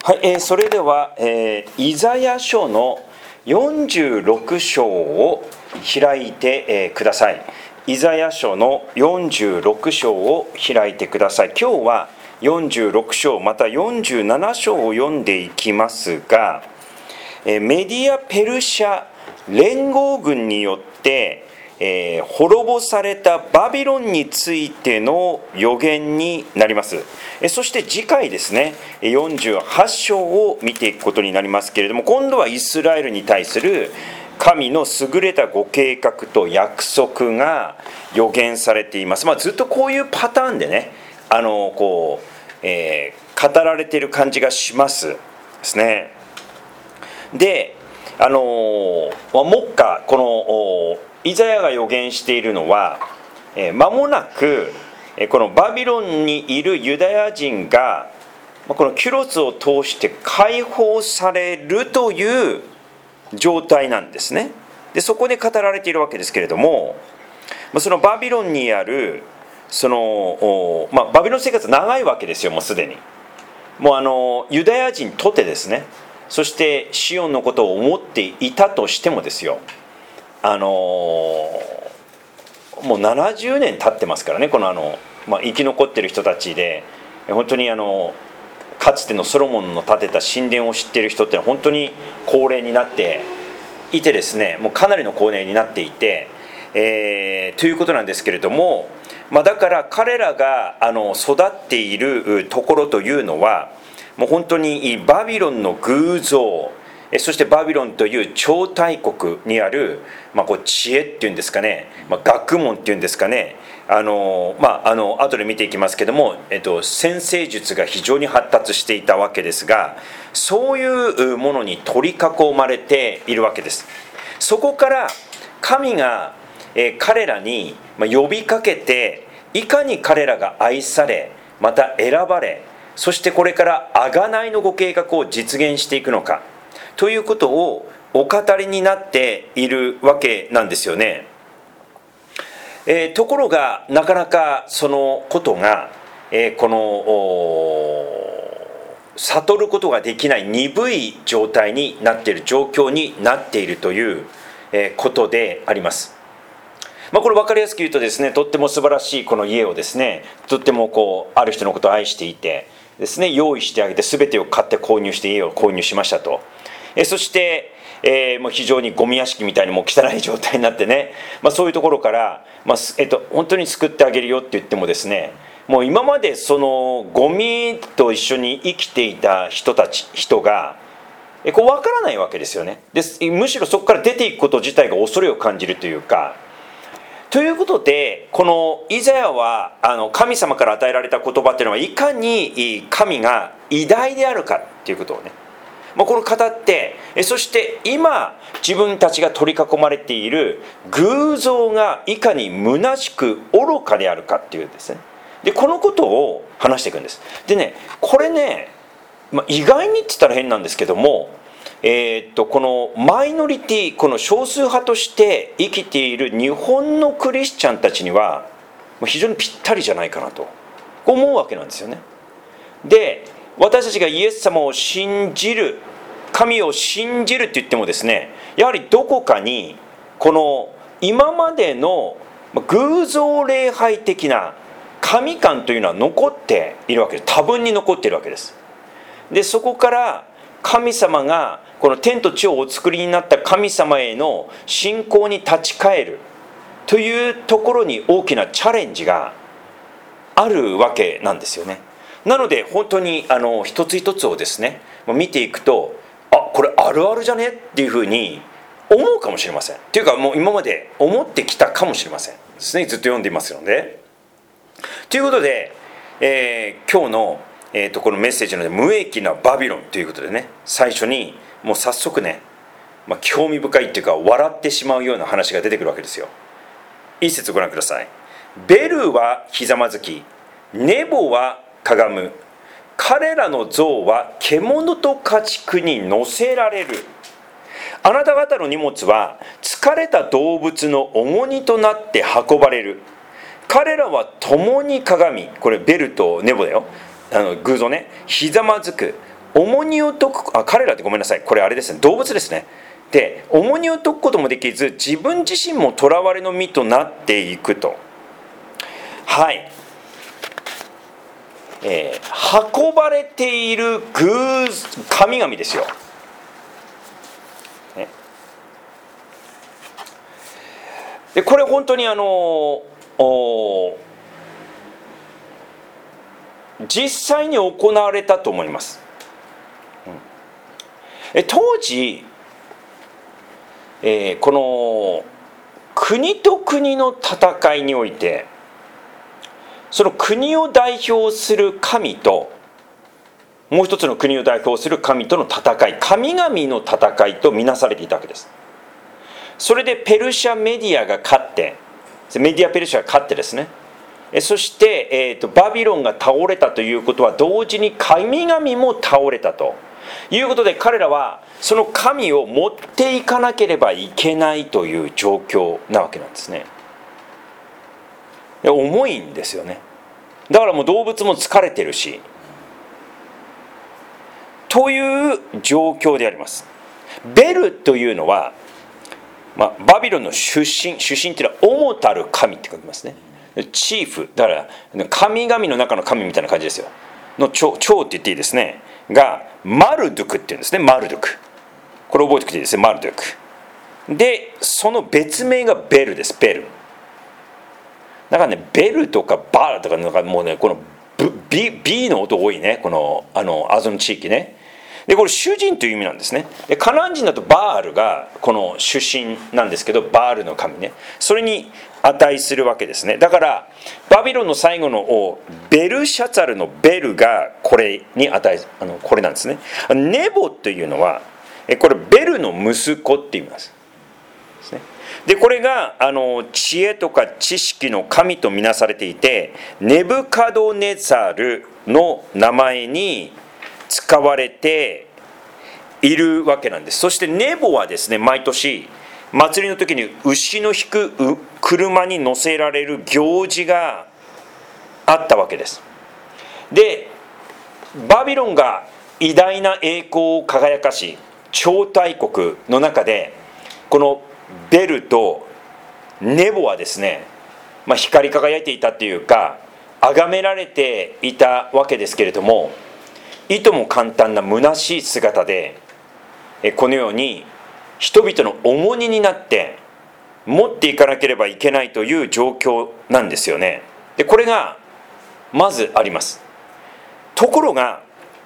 はい、それでは、イザヤ書の46章を開いて、ください。イザヤ書の46章を開いてください。今日は46章また47章を読んでいきますが、メディア・ペルシャ連合軍によって滅ぼされたバビロンについての予言になります。そして次回ですね、48章を見ていくことになりますけれども、今度はイスラエルに対する神の優れたご計画と約束が予言されています。ずっとこういうパターンでね、語られている感じがしますですね。で、目下このイザヤが予言しているのは、間もなくこのバビロンにいるユダヤ人がこのキュロスを通して解放されるという状態なんですね。でそこで語られているわけですけれども、そのバビロンにあるバビロン生活長いわけですよ。もうすでにユダヤ人とてですね、そしてシオンのことを思っていたとしてもですよ、もう70年経ってますからね。この生き残ってる人たちで本当にかつてのソロモンの建てた神殿を知っている人ってのは本当に高齢になっていてですね、もうかなりの高齢になっていて、ということなんですけれども、だから彼らが育っているところというのはもう本当にバビロンの偶像、そしてバビロンという超大国にある、知恵っていうんですかね、学問っていうんですかね、後で見ていきますけども、占星術が非常に発達していたわけですが、そういうものに取り囲まれているわけです。そこから神が彼らに呼びかけて、いかに彼らが愛され、また選ばれ、そしてこれから贖いのご計画を実現していくのかということをお語りになっているわけなんですよね。ところがなかなかそのことが、悟ることができない鈍い状態になっている、状況になっているということであります。これ分かりやすく言うとですね、とっても素晴らしいこの家をですね、とってもある人のことを愛していてですね、用意してあげて全てを買って購入して家を購入しましたと。そして、もう非常にゴミ屋敷みたいにもう汚い状態になってね、そういうところから、本当に救ってあげるよって言ってもですね、もう今までそのゴミと一緒に生きていた人が分からないわけですよね。むしろそこから出ていくこと自体が恐れを感じるというか。ということで、このイザヤは神様から与えられた言葉っていうのは、いかに神が偉大であるかっていうことをね、これを語って、そして今自分たちが取り囲まれている偶像がいかに虚しく愚かであるかっていうですね。でこのことを話していくんです。でね、これね、意外にって言ったら変なんですけども、このマイノリティ、この少数派として生きている日本のクリスチャンたちには非常にぴったりじゃないかなと思うわけなんですよね。で、私たちがイエス様を信じる、神を信じるって言ってもですね、やはりどこかにこの今までの偶像礼拝的な神観というのは残っているわけです。多分に残っているわけです。でそこから神様がこの天と地をお作りになった神様への信仰に立ち返るというところに大きなチャレンジがあるわけなんですよね。なので本当に一つ一つをですね見ていくと、これあるあるじゃねっていうふうに思うかもしれません。っていうかもう今まで思ってきたかもしれませんですね。ずっと読んでいますので。ということで、今日のこのメッセージの無益なバビロンということでね、最初にもう早速ね、興味深いっていうか笑ってしまうような話が出てくるわけですよ。一節ご覧ください。ベルはひざまずき、ネボはかがむ、彼らの像は獣と家畜に乗せられる。あなた方の荷物は疲れた動物の重荷となって運ばれる。彼らは共にかがみ、これベルとネボだよ、偶像ね、ひざまずく、 重荷を解く彼らってごめんなさい、これあれですね、動物ですね。で重荷を解くこともできず、自分自身も囚われの身となっていくと。はい、運ばれている神々ですよ、ね、でこれ本当に実際に行われたと思います。当時、この国と国の戦いにおいて、その国を代表する神ともう一つの国を代表する神との戦い、神々の戦いとみなされていたわけです。それでペルシャメディアが勝って、メディアペルシャが勝ってですね、そして、バビロンが倒れたということは同時に神々も倒れたということで、彼らはその神を持っていかなければいけないという状況なわけなんですね。重いんですよね。だからもう動物も疲れてるしという状況であります。ベルというのは、バビロンの出身っていうのは主たる神って書きますね。チーフだから神々の中の神みたいな感じですよの長って言っていいですねがマルドゥクっていうんですね。マルドゥク、これ覚えておくといいですね。マルドゥクで、その別名がベルです。ベルだからね、ベルとかバーとかなんかもうね、この B の音多いね、このアゾの地域ね。でこれ主人という意味なんですね。でカナン人だとバールがこの出身なんですけど、バールの神ね、それに値するわけですね。だからバビロンの最後のベルシャツァルのベルがこれに値これなんですね。ネボというのはこれベルの息子って言いますですね。でこれが知恵とか知識の神とみなされていて、ネブカドネザルの名前に使われているわけなんです。そしてネボはですね、毎年祭りの時に牛の引く車に乗せられる行事があったわけです。でバビロンが偉大な栄光を輝かし、超大国の中でこのベルとネボはですね、光り輝いていたっていうか崇められていたわけですけれども、いとも簡単な虚しい姿でこのように人々の重荷になって持っていかなければいけないという状況なんですよね。でこれがまずあります。ところが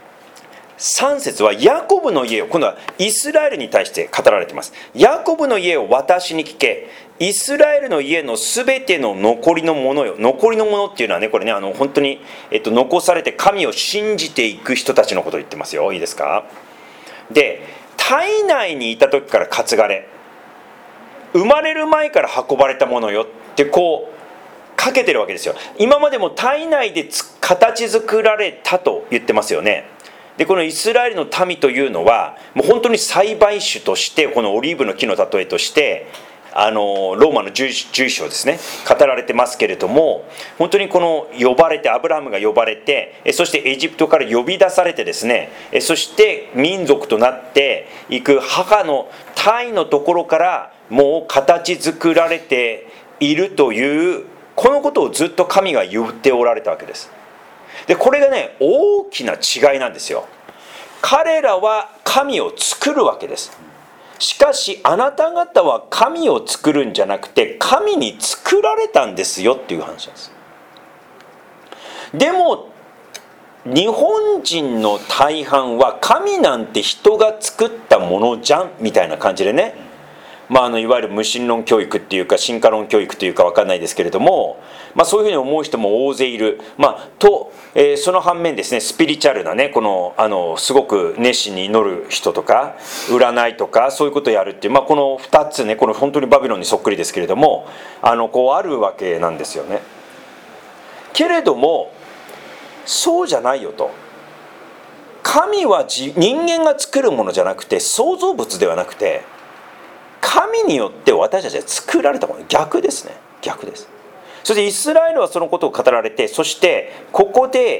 3節はヤコブの家を、今度はイスラエルに対して語られています。ヤコブの家を私に聞け、イスラエルの家のすべての残りのものよ。残りのものっていうのはね、これね、本当に、残されて神を信じていく人たちのことを言ってますよ。いいですか。で体内にいた時から担がれ、生まれる前から運ばれたものよってこうかけてるわけですよ。今までも体内で形作られたと言ってますよね。でこのイスラエルの民というのはもう本当に栽培種として、このオリーブの木の例えとしてローマの11章ですね語られてますけれども、本当にこの呼ばれて、アブラハムが呼ばれて、そしてエジプトから呼び出されてですね、そして民族となっていく母の胎のところからもう形作られているという、このことをずっと神が言っておられたわけです。でこれがね、大きな違いなんですよ。彼らは神を作るわけです。しかしあなた方は神を作るんじゃなくて神に作られたんですよっていう話なんです。でも日本人の大半は神なんて人が作ったものじゃんみたいな感じでね、いわゆる無神論教育っていうか進化論教育というか分かんないですけれども、そういうふうに思う人も大勢いる。その反面ですね、スピリチュアルなね、このすごく熱心に祈る人とか占いとかそういうことをやるっていう、この2つね、この本当にバビロンにそっくりですけれどもこうあるわけなんですよね。けれどもそうじゃないよと。神は人間が作るものじゃなくて、創造物ではなくて神によって私たちは作られたもの。逆ですね、逆です。そしてイスラエルはそのことを語られて、そしてここで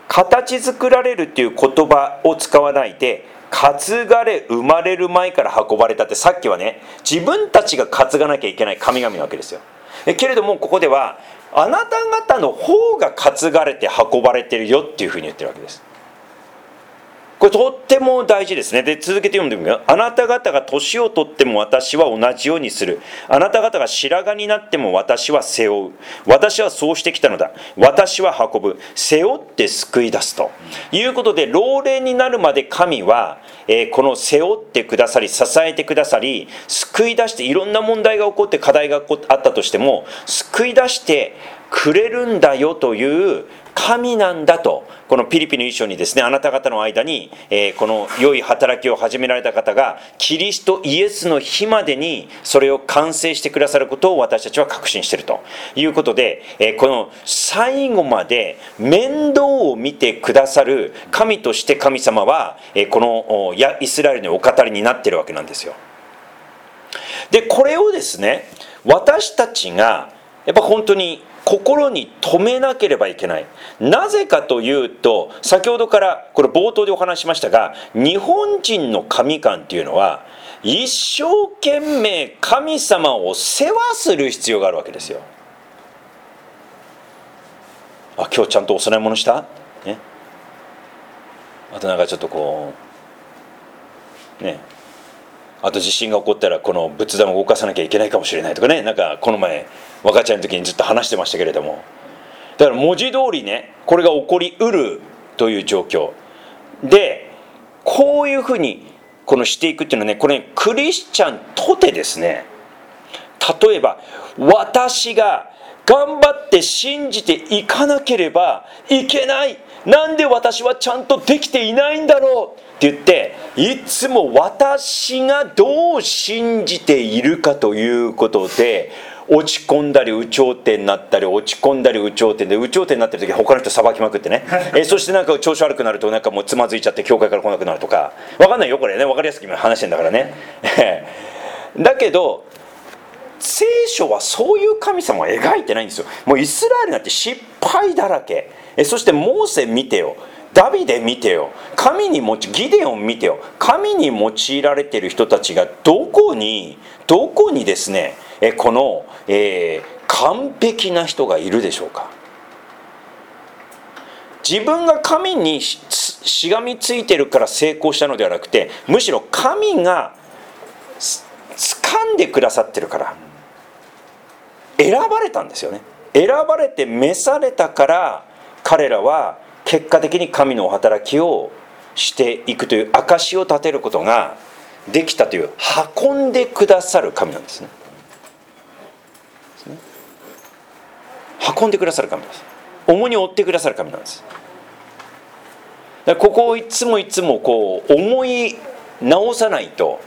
形作られるっていう言葉を使わないで、担がれ、生まれる前から運ばれたって、さっきはね、自分たちが担がなきゃいけない神々なわけですよ。けれどもここでは、あなた方の方が担がれて運ばれてるよっていうふうに言ってるわけです。これとっても大事ですね。で、続けて読んでみよう。あなた方が年を取っても私は同じようにする。あなた方が白髪になっても私は背負う。私はそうしてきたのだ。私は運ぶ。背負って救い出すということで、老齢になるまで神は、この背負ってくださり、支えてくださり、救い出して、いろんな問題が起こって課題があったとしても救い出してくれるんだよという神なんだと、このピリピの一章にですね、あなた方の間に、この良い働きを始められた方がキリストイエスの日までにそれを完成してくださることを私たちは確信しているということで、この最後まで面倒を見てくださる神として神様は、このイスラエルのお語りになっているわけなんですよ。で、これをですね、私たちがやっぱ本当に心に留めなければいけない。なぜかというと、先ほどからこれ冒頭でお話しましたが、日本人の神観っていうのは一生懸命神様を世話する必要があるわけですよ。あ、今日ちゃんとお供え物した？ね。あとなんかちょっとこうね、あと地震が起こったらこの仏壇を動かさなきゃいけないかもしれないとかね、なんかこの前若ちゃんの時にずっと話してましたけれども、だから文字通りね、これが起こりうるという状況で、こういうふうにこのしていくっていうのはね、これクリスチャンとてですね、例えば私が頑張って信じていかなければいけない、なんで私はちゃんとできていないんだろうって言って、いつも私がどう信じているかということで落ち込んだり有頂天になったり、落ち込んだり有頂天で、有頂天になってる時他の人裁きまくってねそしてなんか調子悪くなるとなんかもうつまずいちゃって教会から来なくなるとか、分かんないよこれね、分かりやすく今話してんだからねだけど聖書はそういう神様を描いてないんですよ。もうイスラエルなんて失敗だらけ。そしてモーセ見てよ、ダビデ見てよ、ギデオン見てよ、神に用いられている人たちがどこにですね、この、完璧な人がいるでしょうか。自分が神にしがみついてるから成功したのではなくて、むしろ神が掴んでくださってるから選ばれたんですよね。選ばれて召されたから彼らは結果的に神のお働きをしていくという証を立てることができたという、運んでくださる神なんですね。運んでくださる神です。重荷を負ってくださる神なんです。だからここをいつもこう思い直さないと、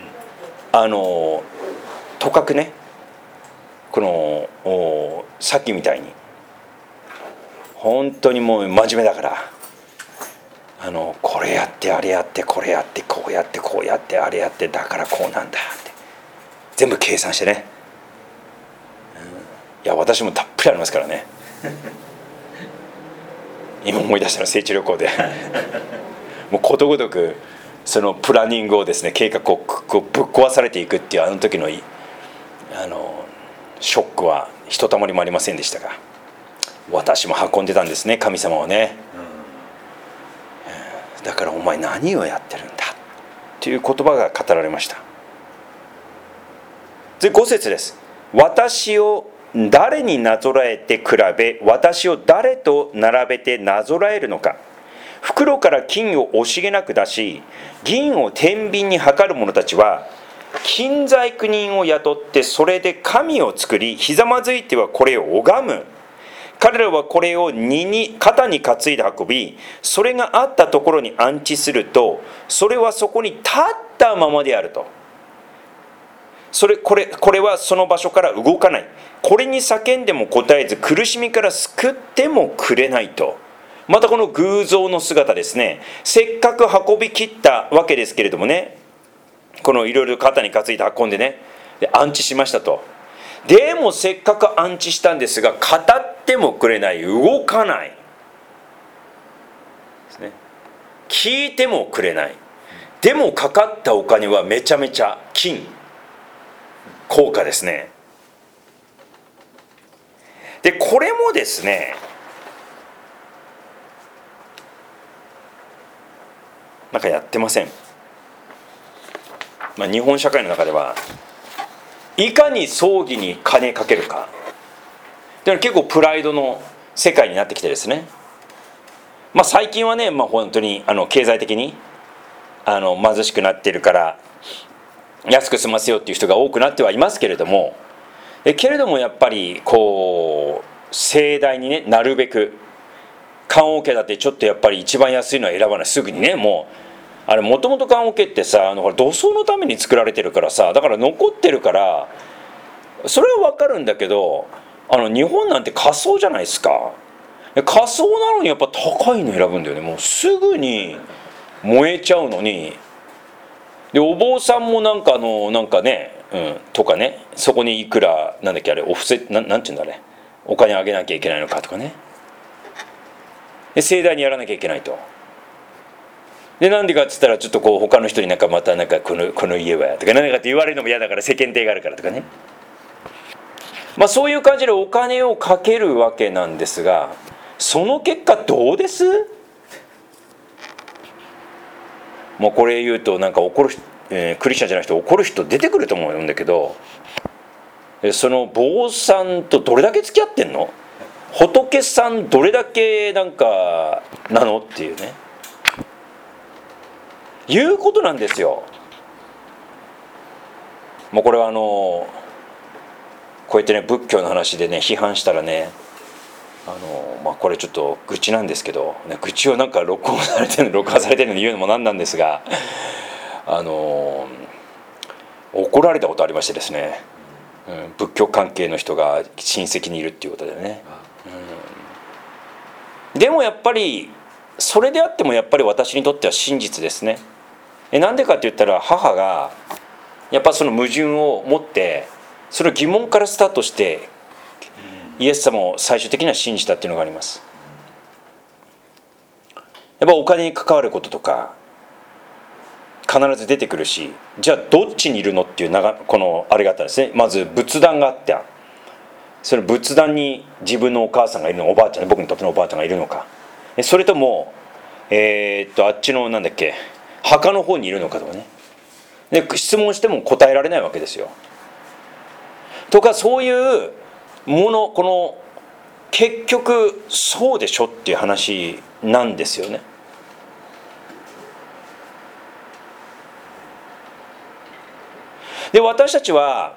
とかくね、このさっきみたいに本当にもう真面目だから、これやってあれやってこれやってこうやってこうやってあれやってだからこうなんだって全部計算してね、いや私もたっぷりありますからね今思い出したの聖地旅行でもうことごとくそのプランニングをですね、計画をぶっ壊されていくっていうあの時のショックはひとたまりもありませんでしたが、私も運んでたんですね、神様をね、だからお前何をやってるんだという言葉が語られました。で5節です。私を誰になぞらえて比べ、私を誰と並べてなぞらえるのか。袋から金を惜しげなく出し、銀を天秤に測る者たちは金細工人を雇ってそれで神を作り、ひざまずいてはこれを拝む。彼らはこれを肩に担いで運び、それがあったところに安置すると、それはそこに立ったままであると。これはその場所から動かない。これに叫んでも答えず、苦しみから救ってもくれないと。またこの偶像の姿ですね。せっかく運び切ったわけですけれどもね、このいろいろ肩に担いで運んでね、で安置しましたと。でもせっかく安置したんですが、語ってもくれない、動かない。 聞いてもくれない。でもかかったお金はめちゃめちゃ金、高価ですね。でこれもですね、なんかやってません？日本社会の中ではいかに葬儀に金かけるかっていうのは結構プライドの世界になってきてですね、最近はね、本当に経済的に貧しくなってるから安く済ませようっていう人が多くなってはいますけれども、けれどもやっぱりこう盛大にね、なるべく棺桶だってちょっとやっぱり一番安いのは選ばない。すぐにね、もともと棺桶ってさ、土葬のために作られてるからさ、だから残ってるからそれは分かるんだけど、日本なんて火葬じゃないですか。火葬なのにやっぱ高いの選ぶんだよね。もうすぐに燃えちゃうのに。でお坊さんもなんかね、とかね、そこにいくらなんだっけあれ、お布施なんていうんだね、お金あげなきゃいけないのかとかね。で盛大にやらなきゃいけないと。でなんでかっつったら、ちょっとこう他の人にまたこの家はとか何かって言われるのも嫌だから、世間体があるからとかね。そういう感じでお金をかけるわけなんですが、その結果どうです？もうこれ言うと怒る、クリスチャンじゃない人怒る人出てくると思うんだけど、その坊さんとどれだけ付き合ってんの？仏さんどれだけなのっていうね、いうことなんですよ。もうこれはこうやってね、仏教の話でね批判したらね、これちょっと愚痴なんですけど、愚痴を録画されてるのに言うのもなんなんですが、怒られたことありましてですね、仏教関係の人が親戚にいるっていうことでね、でもやっぱりそれであってもやっぱり私にとっては真実ですね。なんでかって言ったら、母がやっぱその矛盾を持って、その疑問からスタートしてイエス様を最終的には信じたっていうのがあります。やっぱお金に関わることとか必ず出てくるし、じゃあどっちにいるのっていうこのあれがあったんですね。まず仏壇があって、その仏壇に自分のお母さんがいるのか、おばあちゃん、僕にとってのおばあちゃんがいるのか、それともあっちのなんだっけ、墓の方にいるのかとかね。で質問しても答えられないわけですよ。とかそういうもの、この結局そうでしょっていう話なんですよね。で私たちは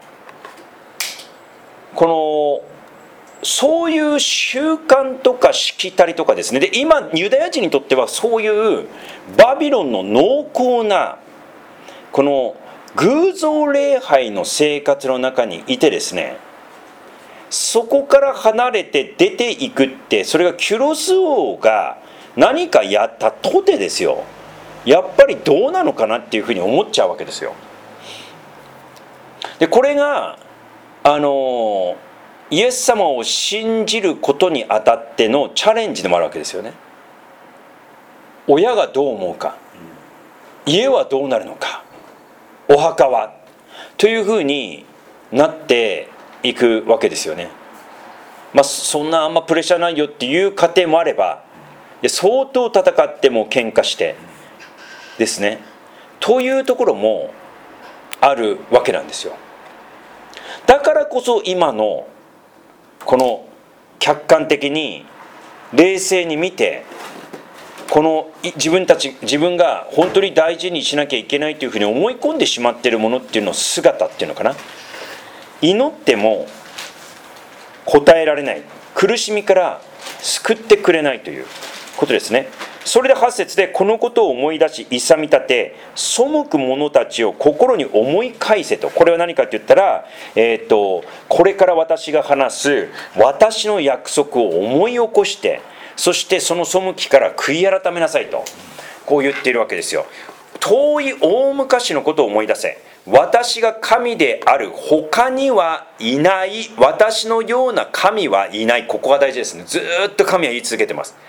そういう習慣とかしきたりとかですね。で今ユダヤ人にとってはそういうバビロンの濃厚なこの偶像礼拝の生活の中にいてですね、そこから離れて出ていくって、それがキュロス王が何かやったとてですよ、やっぱりどうなのかなっていうふうに思っちゃうわけですよ。でこれがイエス様を信じることにあたってのチャレンジでもあるわけですよね。親がどう思うか、家はどうなるのか、お墓はというふうになっていくわけですよね。そんなあんまプレッシャーないよっていう家庭もあれば、相当戦っても喧嘩してですねというところもあるわけなんですよ。だからこそ今のこの客観的に冷静に見て、この自分が本当に大事にしなきゃいけないというふうに思い込んでしまっているものっていうの姿っていうのかな、祈っても答えられない、苦しみから救ってくれないということですね。それで8節で、このことを思い出し勇み立て背く者たちを心に思い返せと。これは何かって言ったら、これから私が話す私の約束を思い起こして、そしてその背きから悔い改めなさいと、こう言っているわけですよ。遠い大昔のことを思い出せ。私が神である、他にはいない、私のような神はいない。ここが大事ですね。ずっと神は言い続けてます。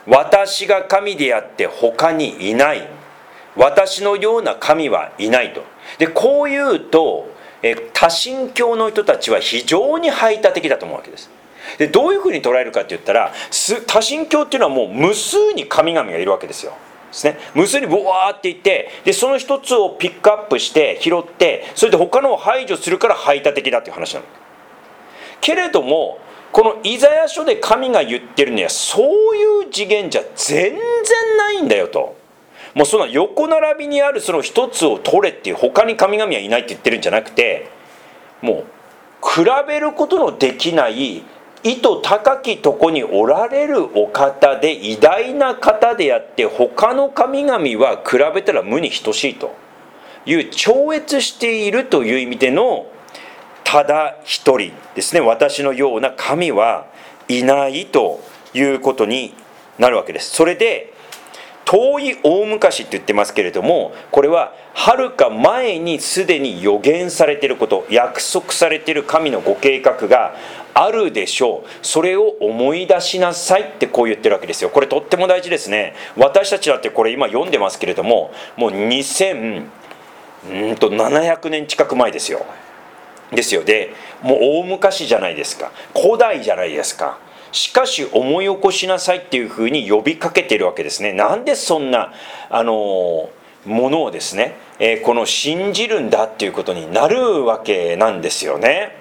私が神であって他にいない、私のような神はいないと。でこう言うと多神教の人たちは非常に排他的だと思うわけです。でどういうふうに捉えるかって言ったら、多神教っていうのはもう無数に神々がいるわけですよ。ですね、無数にボワーっていて、でその一つをピックアップして拾って、それで他のを排除するから排他的だっていう話なの。けれどもこのイザヤ書で神が言ってるのはそういう次元じゃ全然ないんだよと。もうその横並びにあるその一つを取れっていう、他に神々はいないって言ってるんじゃなくて、もう比べることのできない意図高きとこにおられるお方で偉大な方であって、他の神々は比べたら無に等しいという超越しているという意味でのただ一人ですね、私のような神はいないということになるわけです。それで遠い大昔って言ってますけれども、これははるか前にすでに予言されていること、約束されている神のご計画があるでしょう。それを思い出しなさいってこう言ってるわけですよ。これとっても大事ですね。私たちだってこれ今読んでますけれども、もう2700年近く前ですよ。でもう大昔じゃないですか、古代じゃないですか。しかし思い起こしなさいっていうふうに呼びかけているわけですね。なんでそんなものをですね、この信じるんだっていうことになるわけなんですよね。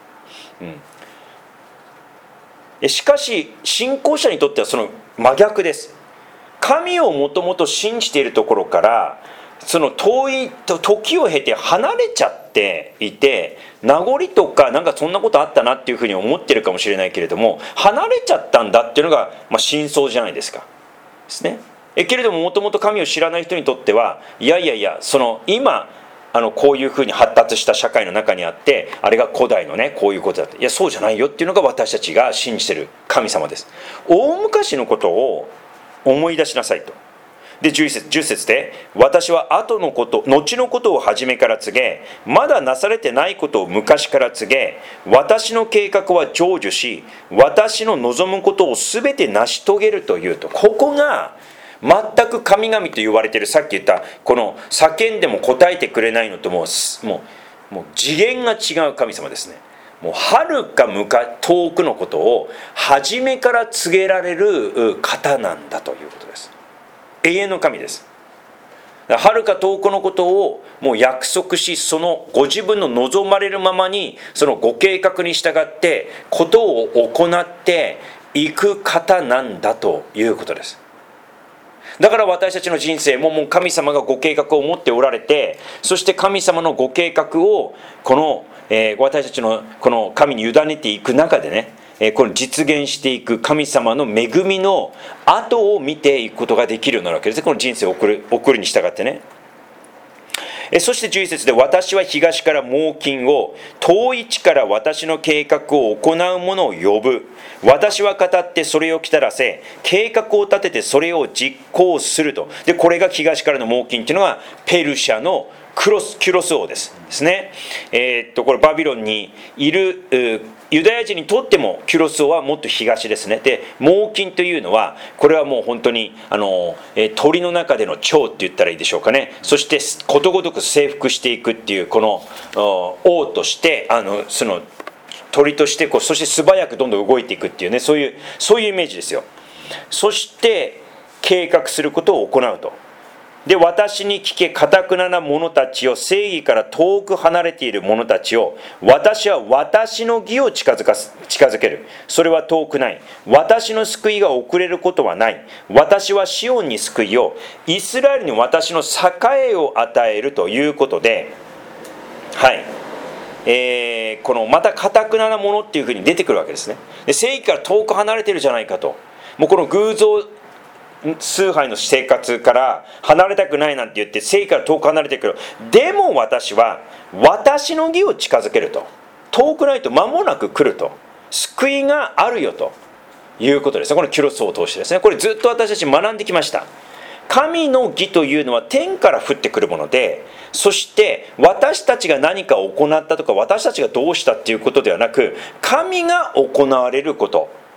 しかし信仰者にとってはその真逆です。神をもともと信じているところから、その遠い時を経て離れちゃっていて、名残とかなんかそんなことあったなっていうふうに思ってるかもしれないけれども、離れちゃったんだっていうのが真相じゃないですか。ですね。けれどももともと神を知らない人にとっては、いやその今こういうふうに発達した社会の中にあって、あれが古代のねこういうことだって、いやそうじゃないよっていうのが私たちが信じてる神様です。大昔のことを思い出しなさいと。で10節で、私は後のこと後のことを初めから告げ、まだなされてないことを昔から告げ、私の計画は成就し、私の望むことを全て成し遂げるというと、ここが全く神々と言われている、さっき言ったこの叫んでも答えてくれないのともう次元が違う神様ですね。もうはるか遠くのことを初めから告げられる方なんだということです。永遠の神です。はるか遠くのことをもう約束し、そのご自分の望まれるままにそのご計画に従ってことを行っていく方なんだということです。だから私たちの人生ももう神様がご計画を持っておられて、そして神様のご計画をこの、私たちのこの神に委ねていく中でね、この実現していく神様の恵みの後を見ていくことができるようになるわけです。この人生を送るに従ってね。そして11節で、私は東から猛禽を、遠い地から私の計画を行う者を呼ぶ。私は語ってそれを来たらせ、計画を立ててそれを実行すると。でこれが東からの猛禽っていうのがペルシャのキュロス王ですね。これバビロンにいるユダヤ人にとってもキュロス王はもっと東ですね。で猛禽というのはこれはもう本当に鳥の中での長って言ったらいいでしょうかね。そしてことごとく征服していくっていう、この王としてその鳥としてそして素早くどんどん動いていくっていうね、そういうイメージですよ。そして計画することを行うと。で私に聞け、堅くなな者たちを、正義から遠く離れている者たちを、私は私の義を近づける。それは遠くない。私の救いが遅れることはない。私はシオンに救いを、イスラエルに私の栄えを与えるということで、はい、このまた堅くなな者っていうふうに出てくるわけですね。で正義から遠く離れてるじゃないかと。もうこの偶像崇拝の生活から離れたくないなんて言って正義から遠く離れてくる。でも私は私の義を近づけると。遠くないと、間もなく来ると。救いがあるよということですね。このキュロスを通してですね、これずっと私たち学んできました。神の義というのは天から降ってくるもので、そして私たちが何かを行ったとか私たちがどうしたっていうことではなく、神が行われること、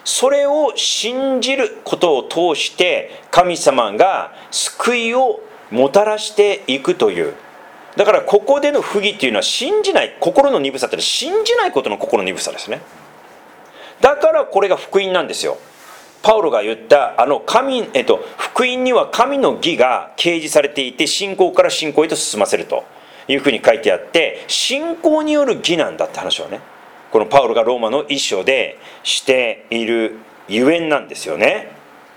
それを信じることを通して神様が救いをもたらしていくという。だからここでの不義っていうのは信じない、心の鈍さって信じないことの心の鈍さですね。だからこれが福音なんですよ。パウロが言った福音には神の義が掲示されていて、信仰から信仰へと進ませるというふうに書いてあって、信仰による義なんだって話はね、このパウロがローマの一章でしているゆえんなんですよね。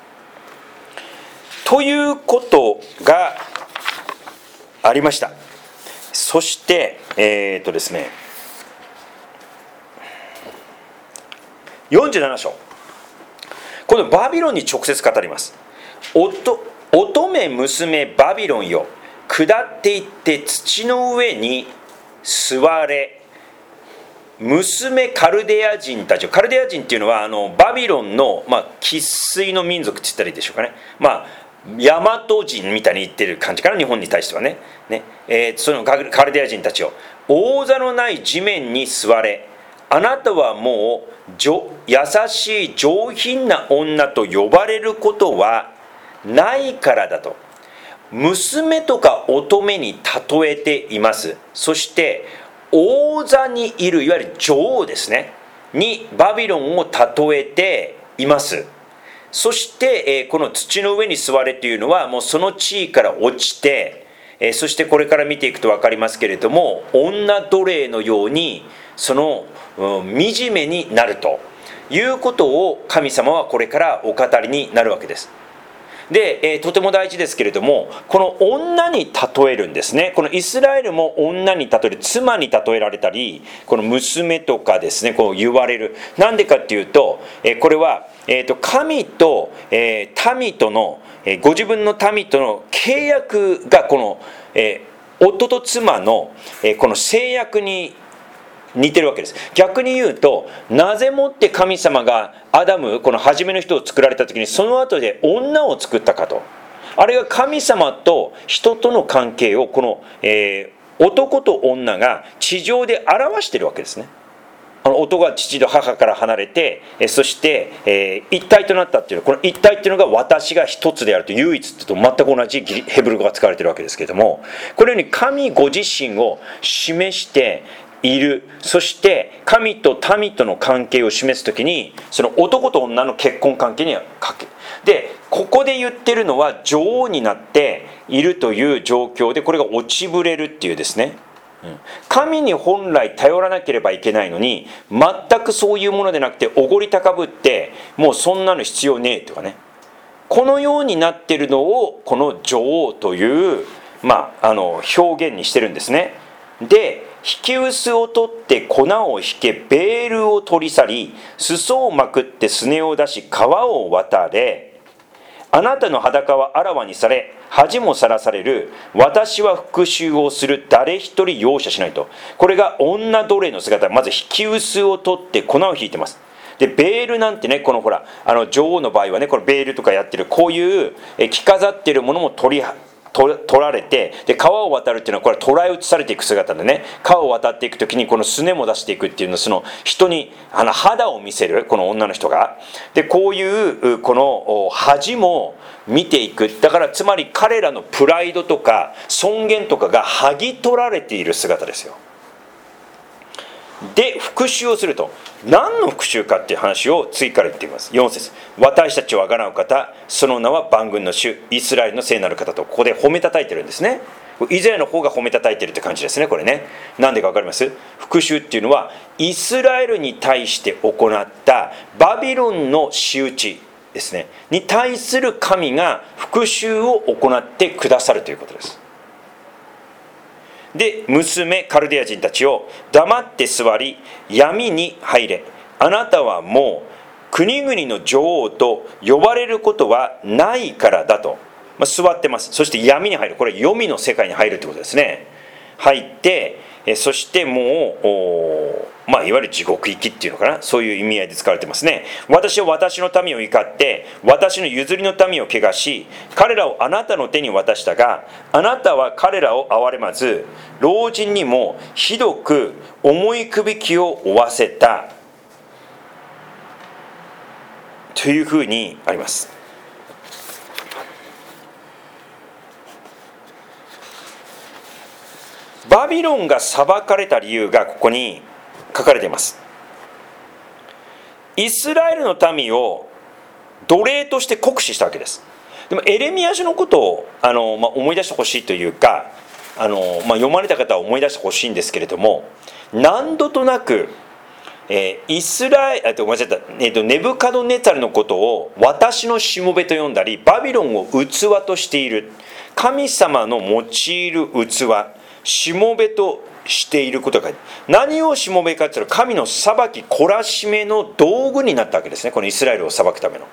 ということがありました。そしてですね、47章、このバビロンに直接語ります。乙女娘バビロンよ、下っていって土の上に座れ。娘カルデア人たちを、カルデア人っていうのはバビロンの生粋の民族って言ったらいいでしょうかね。大和人みたいに言ってる感じかな、日本に対してはね。そのカルデア人たちを、王座のない地面に座れ。あなたはもう優しい上品な女と呼ばれることはないからだと。娘とか乙女に例えています。そして王座にいるいわゆる女王ですねにバビロンを例えています。そしてこの土の上に座れというのはもうその地位から落ちて、そしてこれから見ていくと分かりますけれども、女奴隷のようにその惨めになるということを神様はこれからお語りになるわけです。で、とても大事ですけれども、この女に例えるんですね。このイスラエルも女に例える、妻に例えられたり、この娘とかですね、こう言われる。なんでかっていうと、これは神と民とのご自分の民との契約がこの夫と妻のこの制約に似てるわけです。逆に言うと、なぜもって神様がアダム、この初めの人を作られた時にその後で女を作ったかと。あれが神様と人との関係をこの、男と女が地上で表しているわけですね。男が父と母から離れて、そして、一体となったっていう、この一体っていうのが私が一つであると、唯一と全く同じヘブル語が使われているわけですけれども、このように神ご自身を示している。そして神と民との関係を示すときに、その男と女の結婚関係にはかけで、ここで言ってるのは女王になっているという状況で、これが落ちぶれるっていうですね、神に本来頼らなければいけないのに、全くそういうものでなくておごり高ぶって、もうそんなの必要ねえとかね、このようになっているのをこの女王という、表現にしてるんですね。で、引き薄を取って粉を引け、ベールを取り去り、裾をまくってすねを出し、川を渡れ。あなたの裸はあらわにされ、恥もさらされる。私は復讐をする。誰一人容赦しないと。これが女奴隷の姿。まず引き薄を取って粉を引いてます。で、ベールなんてね、このほら女王の場合はね、これベールとかやってる、こういう着飾ってるものも取られて、で川を渡るっていうのはこれ捉え移されていく姿でね、川を渡っていく時にこのすねも出していくっていうのは、その人に肌を見せる、この女の人が。で、こういうこの恥も見ていく。だからつまり彼らのプライドとか尊厳とかが剥ぎ取られている姿ですよ。で、復讐をすると、何の復讐かっていう話を次から言っています。4節、私たちをあがなう方、その名は万軍の主、イスラエルの聖なる方と、ここで褒めたたえてるんですね。イスラエルの方が褒めたたえてるって感じですね、これね。なんでか分かります？復讐っていうのはイスラエルに対して行ったバビロンの仕打ちですねに対する神が復讐を行ってくださるということです。で、娘カルデア人たちを、黙って座り闇に入れ。あなたはもう国々の女王と呼ばれることはないからだと。座ってます。そして闇に入る。これ黄泉の世界に入るってことですね。入って、そしてもういわゆる地獄行きっていうのかな、そういう意味合いで使われてますね。私は私の民を怒って、私の譲りの民を汚し、彼らをあなたの手に渡したが、あなたは彼らを憐れまず、老人にもひどく重いくびきを負わせた。 というふうにあります。バビロンが裁かれた理由がここに書かれています。イスラエルの民を奴隷として酷使したわけです。でもエレミヤ書のことを思い出してほしいというか読まれた方は思い出してほしいんですけれども、何度となくイスラエルネブカドネツァルのことを私のしもべと呼んだり、バビロンを器としている、神様の用いる器、しもべとしていることが、何をしもべかというと神の裁き懲らしめの道具になったわけですね。このイスラエルを裁くための。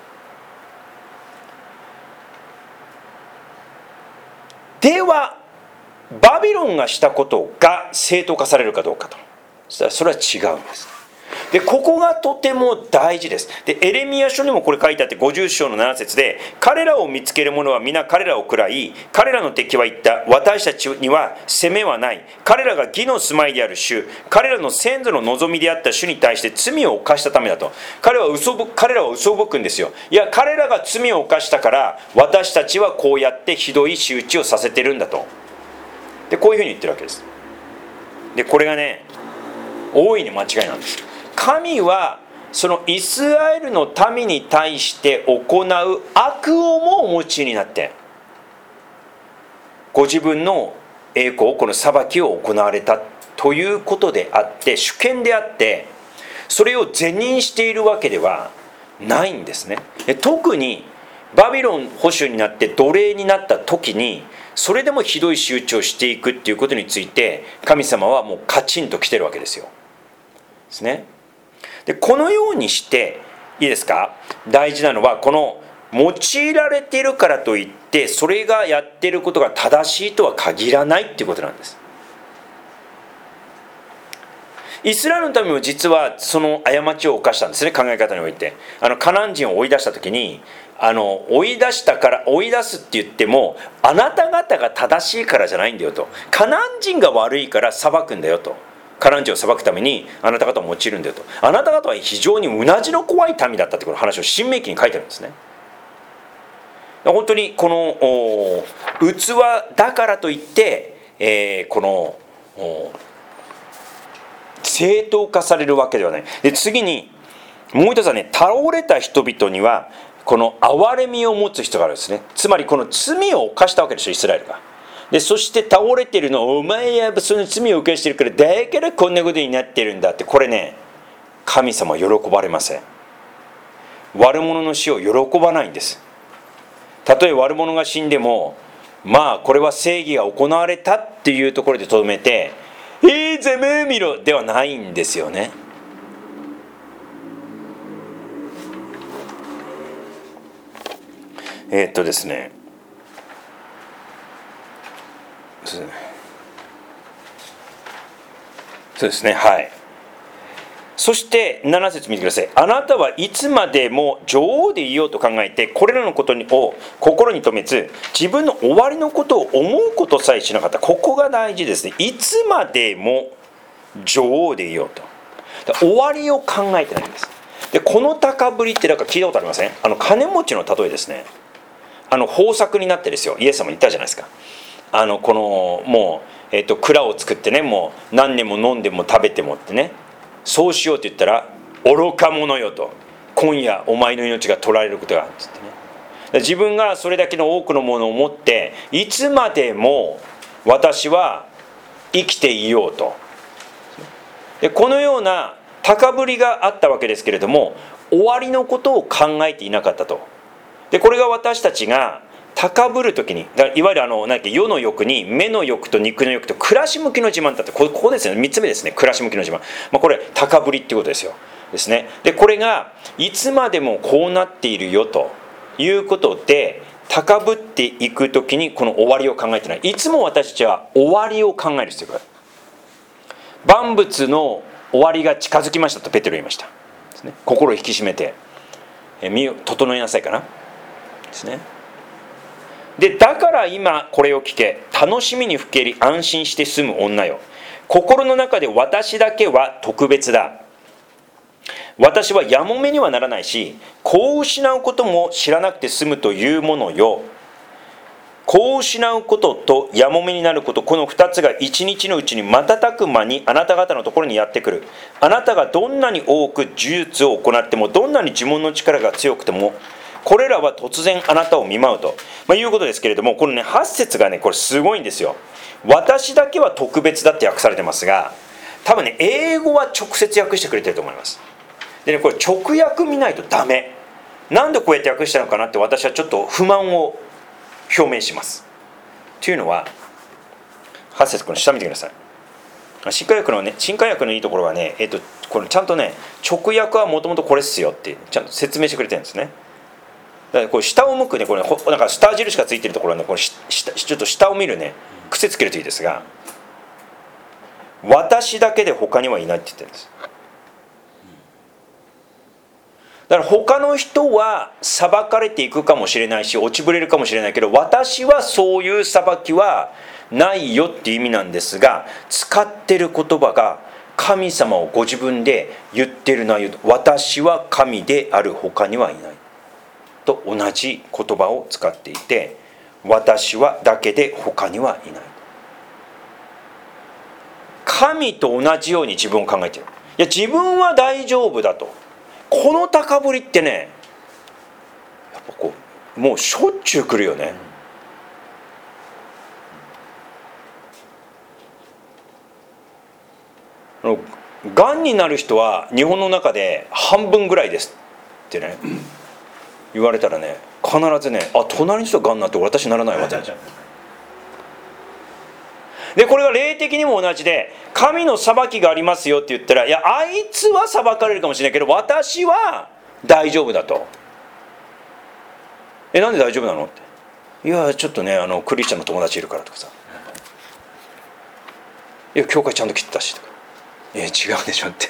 ではバビロンがしたことが正当化されるかどうかと、それは違うんです。でここがとても大事です。でエレミヤ書にもこれ書いてあって、50章の7節で、彼らを見つける者は皆彼らを食らい、彼らの敵は言った、私たちには責めはない。彼らが義の住まいである主、彼らの先祖の望みであった主に対して罪を犯したためだと。彼らは嘘を吹くんですよ。いや、彼らが罪を犯したから私たちはこうやってひどい仕打ちをさせてるんだと。でこういうふうに言ってるわけです。でこれがね、大いに間違いなんです。神はそのイスラエルの民に対して行う悪をもお持ちになって、ご自分の栄光、この裁きを行われたということであって、主権であって、それを是認しているわけではないんですね。特にバビロン捕囚になって奴隷になった時に、それでもひどい仕打ちをしていくっていうことについて、神様はもうカチンと来てるわけですよ。ですね。でこのようにして、いいですか、大事なのは、この用いられているからといってそれがやっていることが正しいとは限らないっていうことなんです。イスラエルの民も実はその過ちを犯したんですね、考え方において。カナン人を追い出した時に、追い出すって言っても、あなた方が正しいからじゃないんだよと。カナン人が悪いから裁くんだよと。カナン人を裁くためにあなた方を用いるんだよと。あなた方は非常にうなじの怖い民だったってこの話を新明記に書いてあるんですね。本当にこの器だからといって、この正当化されるわけではない。で次にもう一つはね、倒れた人々にはこの憐れみを持つ人があるんですね。つまりこの罪を犯したわけでしょ、イスラエルが。でそして倒れてるのを、お前はその罪を受けしてるからだからこんなことになってるんだって、これね、神様は喜ばれません。悪者の死を喜ばないんです。たとえ悪者が死んでも、まあこれは正義が行われたっていうところでとどめて、ざまみろではないんですよね。ですね、そうですね、はい。そして7節見てください。あなたはいつまでも女王でいようと考えて、これらのことを心に留めず、自分の終わりのことを思うことさえしなかった。ここが大事ですね。いつまでも女王でいようと。終わりを考えてないんです。でこの高ぶりってなんか聞いたことありません？金持ちの例えですね。豊作になってですよ、イエス様言ったじゃないですか。このもう、蔵を作ってね、もう何年も飲んでも食べてもってね、そうしようって言ったら、愚か者よと、今夜お前の命が取られることがあるって言ってね。自分がそれだけの多くのものを持って、いつまでも私は生きていようと。でこのような高ぶりがあったわけですけれども、終わりのことを考えていなかったと。でこれが私たちが高ぶるときに、いわゆる世の欲に目の欲と肉の欲と暮らし向きの自慢だって、ここですね、3つ目ですね、暮らし向きの自慢、これ高ぶりっていうことですよ。ですね。でこれがいつまでもこうなっているよということで、高ぶっていくときにこの終わりを考えてない。いつも私たちは終わりを考える必要がある。万物の終わりが近づきましたとペテロ言いましたですね。心を引き締めて身を整えなさいかなですね。でだから今これを聞け、楽しみにふけり安心して住む女よ、心の中で私だけは特別だ、 私はやもめにはならないし、子を失うことも知らなくて済むというものよ。子を失うこととやもめになること、この2つが一日のうちに瞬く間にあなた方のところにやってくる。あなたがどんなに多く呪術を行っても、どんなに呪文の力が強くても、これらは突然あなたを見舞うと、いうことですけれども、このね8節がね、これすごいんですよ。私だけは特別だって訳されてますが、多分ね英語は直接訳してくれてると思います。でね、これ直訳見ないとダメ。なんでこうやって訳したのかなって私はちょっと不満を表明します。というのは、8節この下見てください。新海訳のね、新海訳のいいところはね、これちゃんとね、直訳はもともとこれっすよってちゃんと説明してくれてるんですね。だからこれ下を向くね、これなんか下印がついてるところはね、これちょっと下を見るね、癖つけるといいですが、私だけで他にはいないって言ってるんです。だから他の人は裁かれていくかもしれないし、落ちぶれるかもしれないけど、私はそういう裁きはないよっていう意味なんですが、使ってる言葉が神様をご自分で言ってる内容、私は神である他にはいないと同じ言葉を使っていて、私はだけで他にはいない。神と同じように自分を考えている。いや、自分は大丈夫だと。この高ぶりってね、やっぱこうもうしょっちゅう来るよね。がんになる人は日本の中で半分ぐらいですってね言われたらね、必ずね、あ、隣の人ががんになって私ならないわってで、これが霊的にも同じで、神の裁きがありますよって言ったら、いや、あいつは裁かれるかもしれないけど私は大丈夫だと。なんで大丈夫なのって。いや、ちょっとね、クリスチャンの友達いるからとかさ、いや、教会ちゃんと来てたしとか、違うでしょって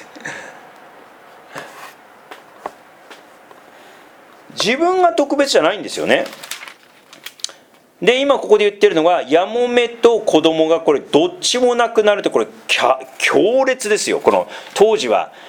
自分が特別じゃないんですよね。で、今ここで言ってるのが、やもめと子供がこれどっちもなくなると、これ強烈ですよ。この当時は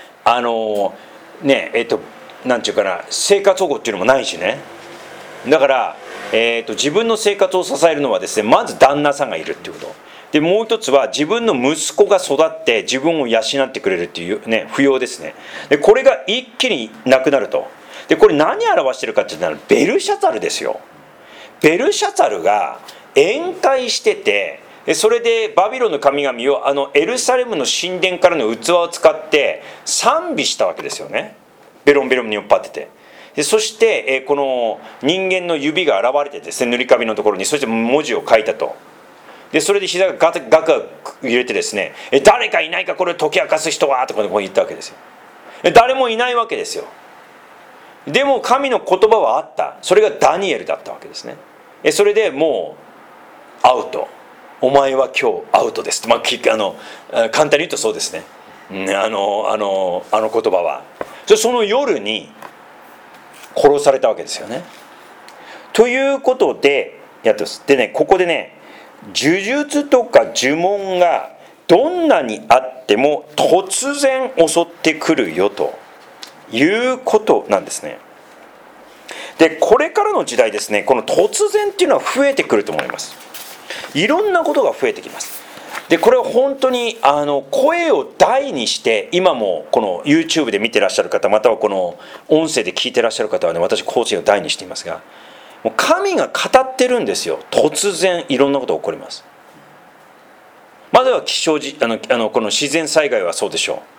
なんていうかな、生活保護っていうのもないしね。だから、自分の生活を支えるのはですね、まず旦那さんがいるっていうことで、もう一つは自分の息子が育って自分を養ってくれるっていうね、扶養ですね。で、これが一気になくなると。で、これ何を表してるかって言ったら、ベルシャツァルですよ。ベルシャツァルが宴会してて、それでバビロンの神々をエルサレムの神殿からの器を使って賛美したわけですよね。ベロンベロンに酔っ払ってて。で、そしてこの人間の指が現れてですね、塗り壁のところに、そして文字を書いたと。で、それで膝がガクガク揺れてですね、誰かいないかこれを解き明かす人はとか言ったわけですよ。誰もいないわけですよ。でも神の言葉はあった。それがダニエルだったわけですね。それでもうアウト。お前は今日アウトです。簡単に言うとそうですね。あの言葉は。その夜に殺されたわけですよね。ということでやってます。でね、ここでね、呪術とか呪文がどんなにあっても突然襲ってくるよということなんですね。で、これからの時代ですね、この突然っていうのは増えてくると思います。いろんなことが増えてきます。で、これは本当に声を大にして、今もこの YouTube で見てらっしゃる方、またはこの音声で聞いてらっしゃる方はね、私声を大にしていますが、もう神が語ってるんですよ。突然いろんなことが起こります。まずは気象この自然災害はそうでしょ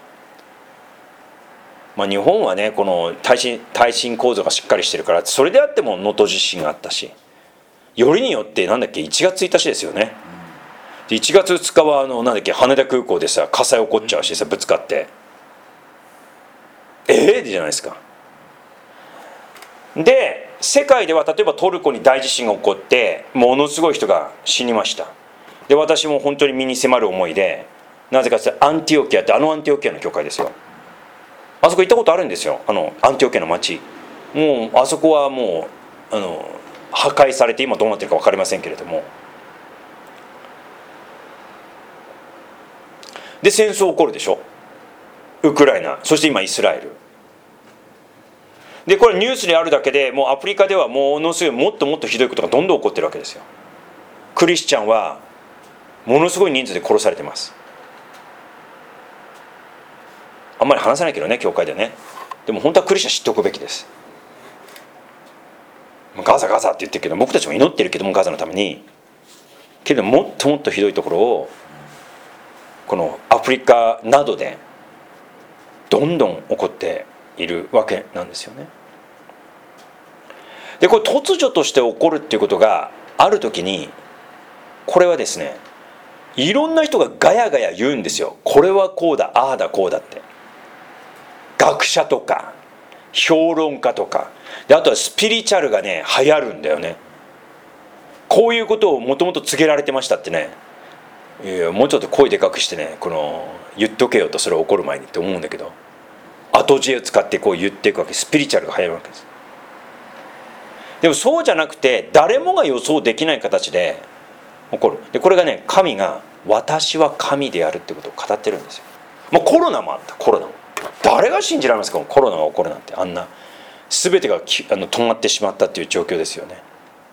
う。日本はね、この耐震構造がしっかりしてるから、それであっても能登地震があったし、よりによって1月1日ですよね。1月2日は羽田空港でさ、火災起こっちゃうしさ、ぶつかってじゃないですか。で、世界では例えばトルコに大地震が起こってものすごい人が死にました。で、私も本当に身に迫る思いで、なぜかってアンティオキアって、アンティオキアの教会ですよ。あそこ行ったことあるんですよ。アンティオキアの町。もうあそこはもう破壊されて今どうなってるか分かりませんけれども、で戦争起こるでしょ。 ウクライナ、そして今イスラエルで、これニュースにあるだけでもうアフリカではものすごいもっともっとひどいことがどんどん起こってるわけですよ。クリスチャンはものすごい人数で殺されてます。あんまり話さないけどね、教会でね。でも本当はクリスチャン知っておくべきです。ガザガザって言ってるけど、僕たちも祈ってるけどもガザのために、けどもっともっとひどいところをこのアフリカなどでどんどん起こっているわけなんですよね。でこれ突如として起こるっていうことがあるときに、これはですね、いろんな人がガヤガヤ言うんですよ。これはこうだ、ああだこうだって。学者とか評論家とかで、あとはスピリチュアルがね流行るんだよね。こういうことをもともと告げられてましたってね。いやもうちょっと声でかくしてね、言っとけよと、それ起こる前にって思うんだけど、後知恵を使ってこう言っていくわけ。スピリチュアルが流行るわけです。でもそうじゃなくて、誰もが予想できない形で起こる。でこれがね、神が私は神であるってことを語ってるんですよ。もうコロナもあった。コロナも誰が信じられますか。コロナが起こるなんて、あんな全てが止まってしまったっていう状況ですよね。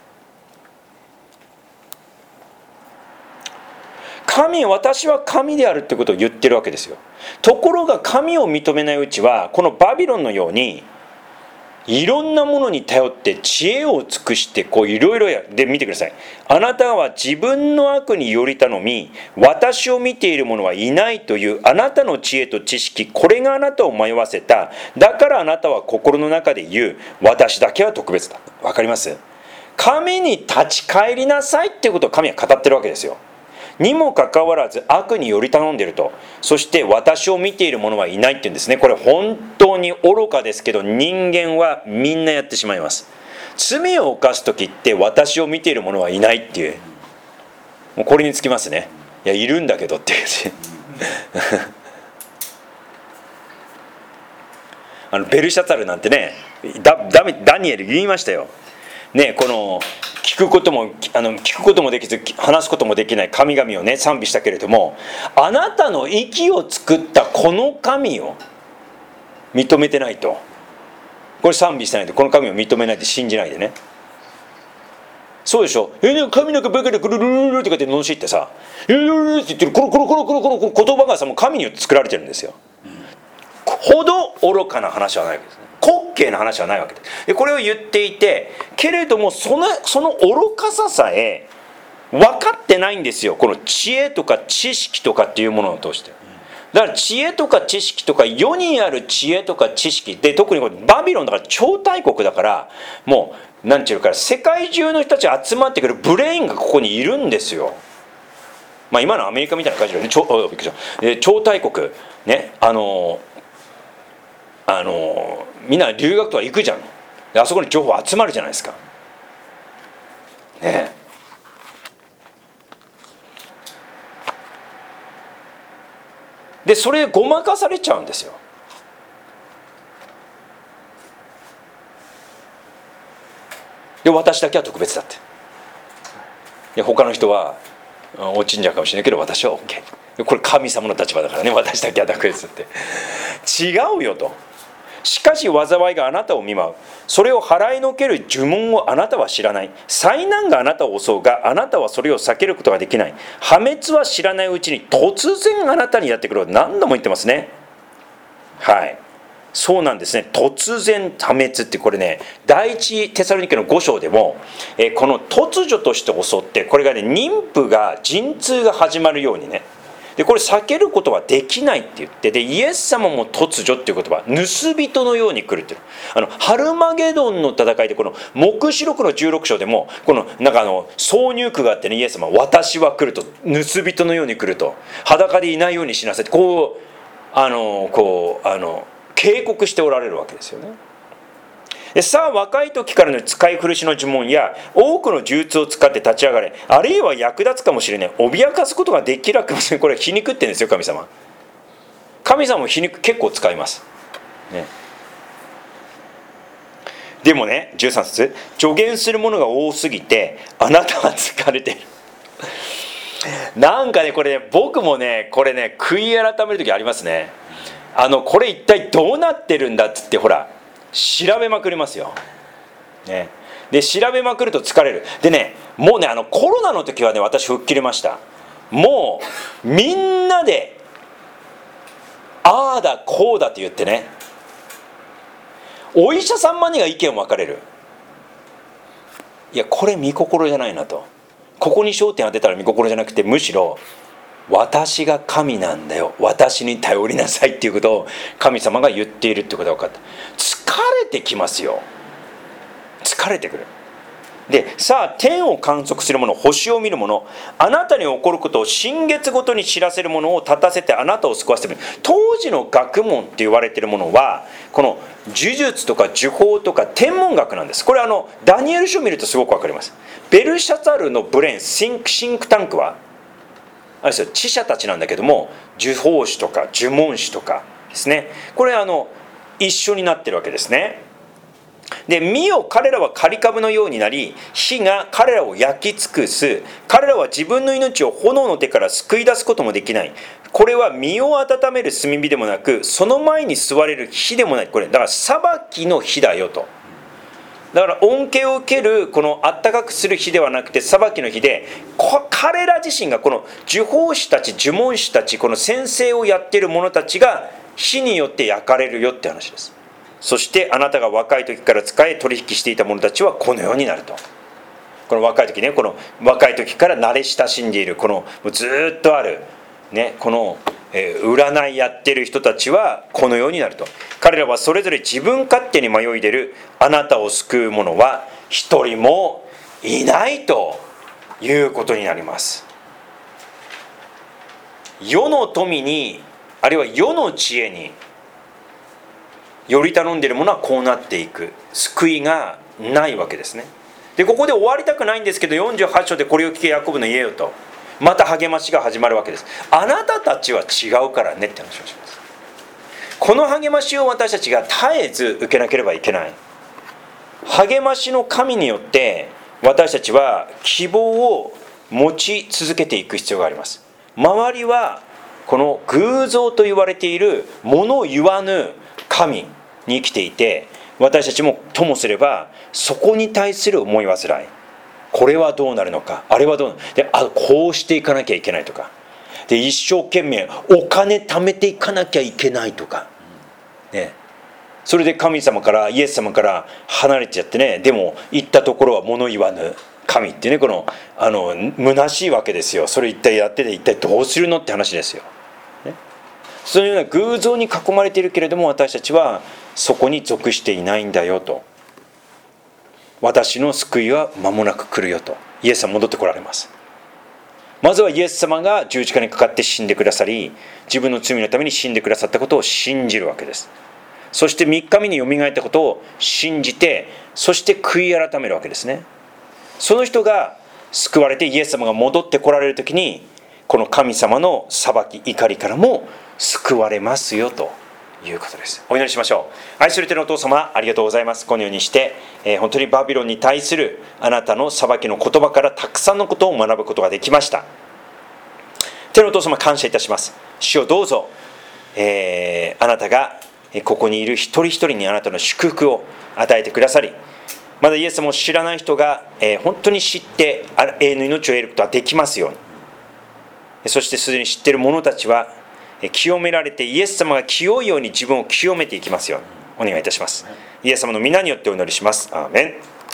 私は神であるってことを言ってるわけですよ。ところが神を認めないうちは、このバビロンのようにいろんなものに頼って知恵を尽くしていろいろやで、見てください。あなたは自分の悪により頼み、私を見ている者はいないというあなたの知恵と知識、これがあなたを迷わせた。だからあなたは心の中で言う、私だけは特別だ。わかります？神に立ち返りなさいっていうことを神は語ってるわけですよ。にもかかわらず悪により頼んでいると。そして私を見ている者はいないっていうんですね。これ本当に愚かですけど、人間はみんなやってしまいます。罪を犯す時って私を見ている者はいないっていう、もうこれにつきますね。いやいるんだけどっていうベルシャツァルなんてね、ダニエル言いましたよね。聞くこともできず話すこともできない神々をね賛美したけれども、あなたの息を作ったこの神を認めてないと、これ賛美してないと、この神を認めないで信じないでね。そうでしょ。神なんかバカでクルルルルルとかって罵ってさ、って言ってるこの言葉がさ、もう神によって作られてるんですよ。ほど愚かな話はないわけですね。滑稽な話はないわけです。でこれを言っていて、けれどもその愚かささえ分かってないんですよ。この知恵とか知識とかっていうものを通して。だから知恵とか知識とか、世にある知恵とか知識で、特にこれバビロンだから超大国だから、もうなんていうか、世界中の人たち集まってくるブレインがここにいるんですよ。まあ今のアメリカみたいな感じでね、超大国ね、みんな留学とか行くじゃん。あそこに情報集まるじゃないですか。ね。でそれごまかされちゃうんですよ。で私だけは特別だって。で他の人は落ちんじゃうかもしれないけど、私は OK。これ神様の立場だからね、私だけは特別って違うよと。しかし災いがあなたを見舞う。それを払いのける呪文をあなたは知らない。災難があなたを襲うが、あなたはそれを避けることができない。破滅は知らないうちに突然あなたにやってくる。何度も言ってますね。はい、そうなんですね。突然破滅って、これね、第一テサロニケの5章でも、この突如として襲って、これがね、妊婦が陣痛が始まるようにね、でこれ避けることはできないって言って、でイエス様も突如っていう言葉、盗人のように来るっていう、ハルマゲドンの戦いで、この黙示録の16章でも、このなんか挿入句があってね、イエス様は私は来ると、盗人のように来ると、裸でいないようにしなさいって、警告しておられるわけですよね。でさあ若い時からの使い古しの呪文や多くの呪術を使って立ち上がれ、あるいは役立つかもしれない、脅かすことができなくもしれない。これ皮肉って言うんですよ。神様も皮肉結構使います、ね。でもね、13節、助言するものが多すぎてあなたは疲れているなんかね、これね、僕もね、これね、悔い改める時ありますね。 これ一体どうなってるんだっつってほら調べまくりますよ、ね、で調べまくると疲れる。でね、もうねコロナの時はね私吹っ切れました。もうみんなでああだこうだって言ってね、お医者さんまでが意見分かれる。いやこれ御心じゃないなと。ここに焦点当てたら御心じゃなくて、むしろ私が神なんだよ、私に頼りなさいっていうことを神様が言っているってことが分かった。疲れてきますよ。疲れてくる。でさあ、天を観測する者、星を見る者、あなたに起こることを新月ごとに知らせる者を立たせてあなたを救わせてみる。当時の学問って言われているものはこの呪術とか呪法とか天文学なんです。これダニエル書を見るとすごく分かります。ベルシャツァルのブレーンシンクタンクはあれですよ、知者たちなんだけども、呪法師とか呪文師とかですね、これ一緒になってるわけですね。で見よ、彼らは刈り株のようになり、火が彼らを焼き尽くす。彼らは自分の命を炎の手から救い出すこともできない。これは身を温める炭火でもなく、その前に座れる火でもない。これだから裁きの火だよと。だから恩恵を受けるこのあったかくする火ではなくて裁きの火で、彼ら自身がこの呪法師たち呪文師たち、この先生をやっている者たちが火によって焼かれるよって話です。そしてあなたが若い時から使い取引していた者たちはこのようになると。この若い時ね、この若い時から慣れ親しんでいるこのずっとあるね、この占いやってる人たちはこのようになると。彼らはそれぞれ自分勝手に迷い出る。あなたを救う者は一人もいないということになります。世の富に、あるいは世の知恵により頼んでいるものはこうなっていく。救いがないわけですね。でここで終わりたくないんですけど、48章でこれを聞けヤコブの家よと、また励ましが始まるわけです。あなたたちは違うからねって話をします。この励ましを私たちが絶えず受けなければいけない。励ましの神によって私たちは希望を持ち続けていく必要があります。周りはこの偶像と言われている物言わぬ神に生きていて、私たちもともすればそこに対する思い煩い、これはどうなるのか、あれはどうなるで、こうしていかなきゃいけないとかで、一生懸命お金貯めていかなきゃいけないとか、ね、それで神様からイエス様から離れちゃってね、でも行ったところは物言わぬ神ってね、この虚しいわけですよ。それ一体やってて一体どうするのって話ですよ、ね、そういうような偶像に囲まれているけれども、私たちはそこに属していないんだよと。私の救いは間もなく来るよと。イエス様戻ってこられます。まずはイエス様が十字架にかかって死んでくださり、自分の罪のために死んでくださったことを信じるわけです。そして3日目によみがえったことを信じて、そして悔い改めるわけですね。その人が救われてイエス様が戻ってこられる時に、この神様の裁き怒りからも救われますよということです。お祈りしましょう。愛する天のお父様、ありがとうございます。このようにして、本当にバビロンに対するあなたの裁きの言葉からたくさんのことを学ぶことができました。天のお父様、感謝いたします。主をどうぞ、あなたがここにいる一人一人にあなたの祝福を与えてくださり、まだイエス様を知らない人が、本当に知って永遠の命を得ることができますように。そしてすでに知っている者たちは清められて、イエス様が清いように自分を清めていきますようにお願いいたします。イエス様の皆によってお祈りします。アーメン。